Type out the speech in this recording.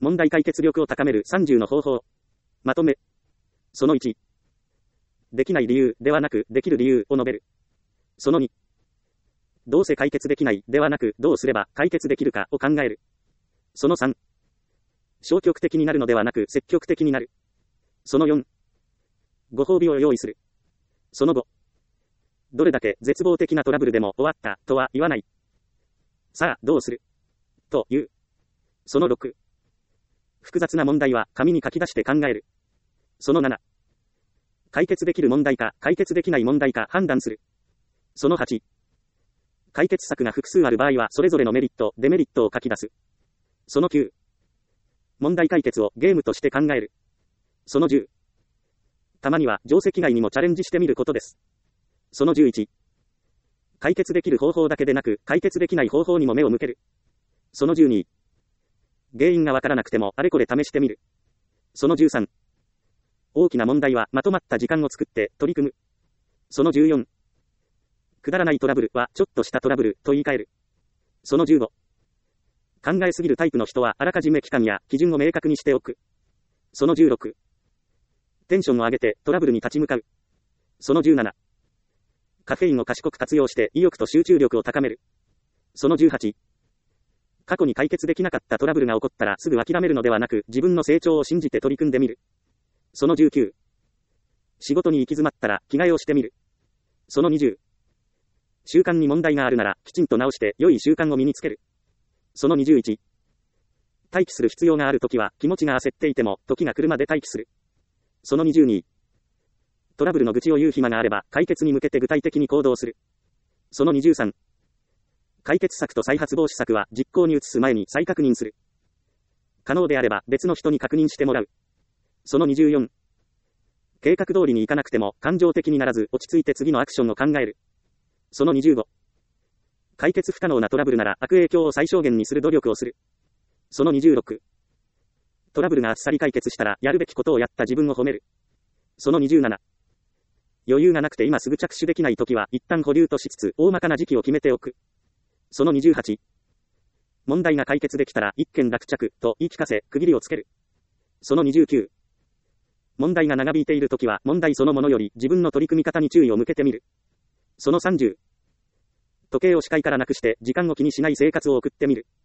問題解決力を高める30の方法。まとめ。その1。できない理由ではなく、できる理由を述べる。その2。どうせ解決できないではなく、どうすれば解決できるかを考える。その3。消極的になるのではなく、積極的になる。その4。ご褒美を用意する。その5。どれだけ絶望的なトラブルでも終わったとは言わない。さあ、どうするという。その6。複雑な問題は紙に書き出して考える。その7。解決できる問題か解決できない問題か判断する。その8。解決策が複数ある場合はそれぞれのメリット、デメリットを書き出す。その9。問題解決をゲームとして考える。その10。たまには定石外にもチャレンジしてみることです。その11。解決できる方法だけでなく解決できない方法にも目を向ける。その12。原因がわからなくてもあれこれ試してみる。その13。大きな問題はまとまった時間を作って取り組む。その14。くだらないトラブルはちょっとしたトラブルと言い換える。その15。考えすぎるタイプの人はあらかじめ期間や基準を明確にしておく。その16。テンションを上げてトラブルに立ち向かう。その17。カフェインを賢く活用して意欲と集中力を高める。その18。過去に解決できなかったトラブルが起こったらすぐ諦めるのではなく自分の成長を信じて取り組んでみる。その19。仕事に行き詰まったら着替えをしてみる。その20。習慣に問題があるならきちんと直して良い習慣を身につける。その21。待機する必要があるときは気持ちが焦っていても時が来るまで待機する。その22。トラブルの愚痴を言う暇があれば解決に向けて具体的に行動する。その23。解決策と再発防止策は実行に移す前に再確認する。可能であれば別の人に確認してもらう。その24。計画通りにいかなくても感情的にならず落ち着いて次のアクションを考える。その25。解決不可能なトラブルなら悪影響を最小限にする努力をする。その26。トラブルがあっさり解決したらやるべきことをやった自分を褒める。その27。余裕がなくて今すぐ着手できないときは一旦保留としつつ大まかな時期を決めておく。その28。問題が解決できたら一件落着と言い聞かせ区切りをつける。その29。問題が長引いているときは問題そのものより自分の取り組み方に注意を向けてみる。その30。時計を視界からなくして時間を気にしない生活を送ってみる。